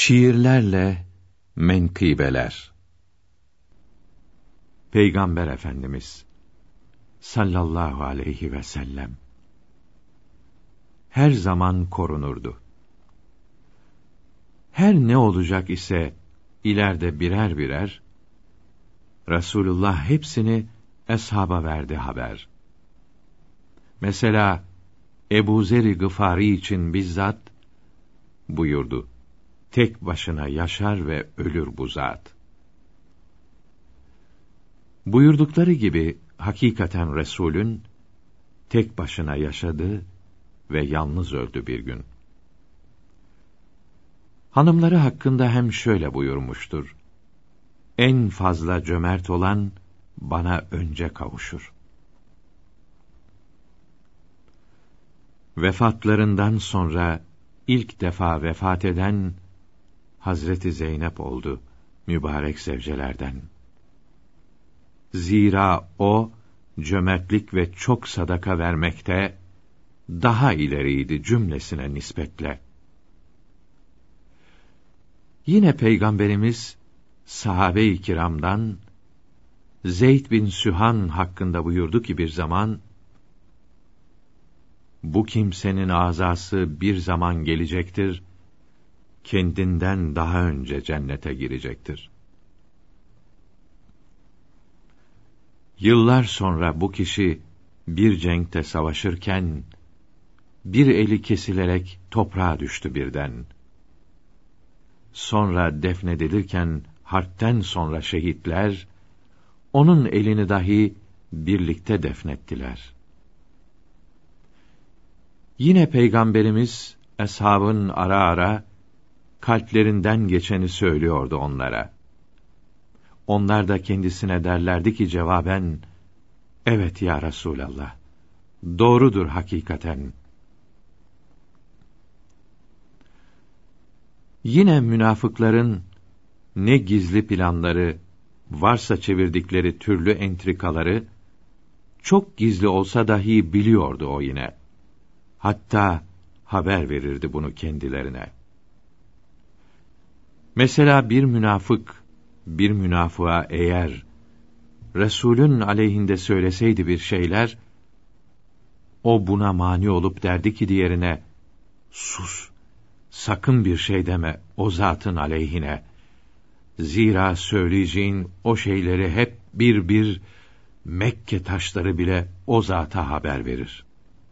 Şiirlerle menkıbeler. Peygamber Efendimiz sallallahu aleyhi ve sellem her zaman korunurdu. Her ne olacak ise ileride birer birer Resulullah hepsini eshaba verdi haber. Mesela Ebu Zer-i Gıfari için bizzat buyurdu: tek başına yaşar ve ölür bu zat. Buyurdukları gibi hakikaten Resulün tek başına yaşadı ve yalnız öldü bir gün. Hanımları hakkında hem şöyle buyurmuştur: en fazla cömert olan bana önce kavuşur. Vefatlarından sonra ilk defa vefat eden Hazreti Zeynep oldu, mübarek zevcelerden. Zira o, cömertlik ve çok sadaka vermekte daha ileriydi cümlesine nispetle. Yine Peygamberimiz, sahabe-i kiramdan Zeyd bin Sühan hakkında buyurdu ki bir zaman, bu kimsenin azası bir zaman gelecektir, kendinden daha önce cennete girecektir. Yıllar sonra bu kişi bir cenkte savaşırken bir eli kesilerek toprağa düştü birden. Sonra defnedilirken harpten sonra şehitler onun elini dahi birlikte defnettiler. Yine Peygamberimiz eshabın ara ara kalplerinden geçeni söylüyordu onlara. Onlar da kendisine derlerdi ki cevaben, evet ya Resulallah, doğrudur hakikaten. Yine münafıkların ne gizli planları, varsa çevirdikleri türlü entrikaları, çok gizli olsa dahi biliyordu o yine. Hatta haber verirdi bunu kendilerine. Mesela bir münafık, bir münafığa eğer Resulün aleyhinde söyleseydi bir şeyler, o buna mani olup derdi ki diğerine, sus, sakın bir şey deme o zatın aleyhine. Zira söyleyeceğin o şeyleri hep bir bir Mekke taşları bile o zata haber verir.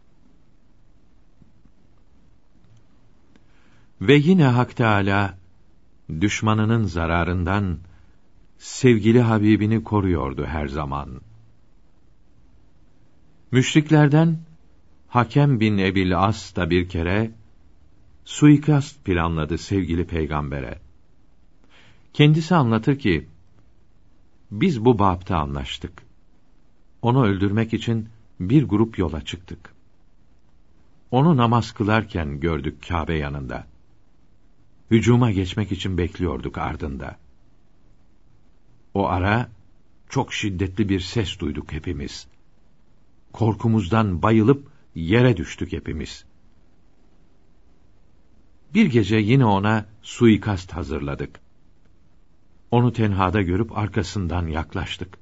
Ve yine Hak Teâlâ, düşmanının zararından sevgili Habibini koruyordu her zaman. Müşriklerden Hakem bin Ebil As da bir kere suikast planladı sevgili peygambere. Kendisi anlatır ki, biz bu bapta anlaştık. Onu öldürmek için bir grup yola çıktık. Onu namaz kılarken gördük Kâbe yanında. Hücuma geçmek için bekliyorduk ardında. O ara çok şiddetli bir ses duyduk hepimiz. Korkumuzdan bayılıp yere düştük hepimiz. Bir gece yine ona suikast hazırladık. Onu tenhada görüp arkasından yaklaştık.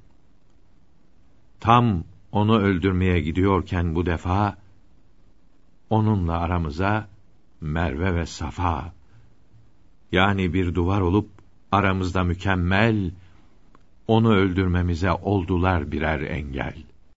Tam onu öldürmeye gidiyorken bu defa onunla aramıza Merve ve Safa, yani bir duvar olup aramızda mükemmel, onu öldürmemize oldular birer engel.